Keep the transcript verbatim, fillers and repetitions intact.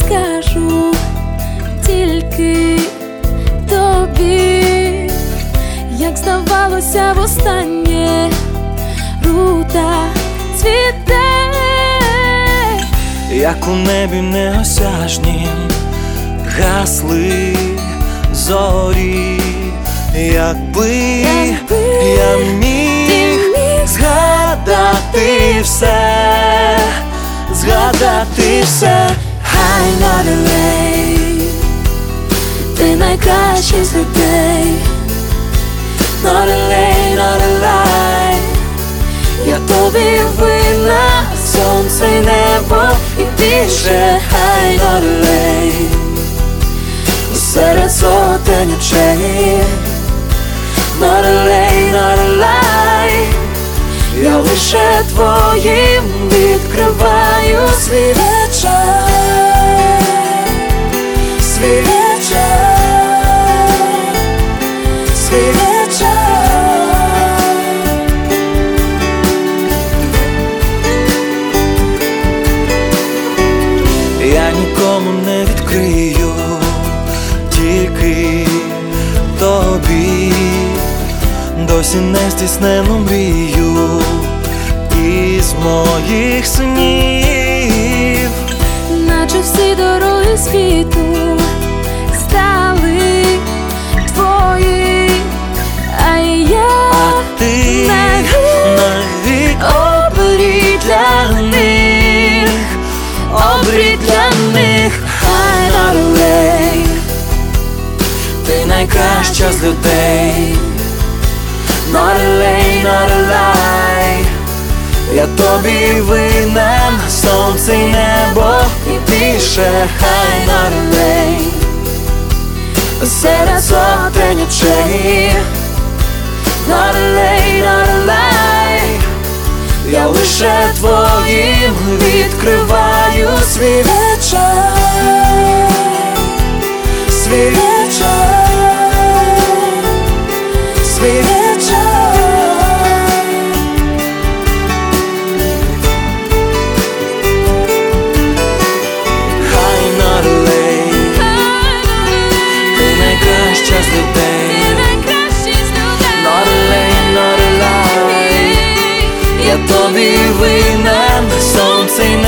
скажу тільки тобі, як здавалося востаннє, рута цвіте, як у небі неосяжнім гасли зорі. Якби, Якби я міг, міг згадати все, згадати все. Хай not late, ти найкращий з людей. Not late, not lie, я тобі винна, сонце й небо і більше. Хай not late, серед сотень очей. Not late, not lie, я лише твоїм відкриваю свій вечір, свій вечір, свій вечір. Я нікому не відкрию, тільки тобі, досі не здійснену мрію із моїх снів. Наче всі дороги світу стали твої, а я А ти навік обрій для них, обрій для них. Хай not late, ти найкраща з людей. not late, not lie, Я тобі винен, сонце й небо і більше. хай not late, серед сотень очей. Not late, not lie, Я лише твоїм відкриваю свій вечір, свій вечір, свій вечір. Хай not late, ти найкраща з людей. Not late, not lie, я тобі винен, сонце й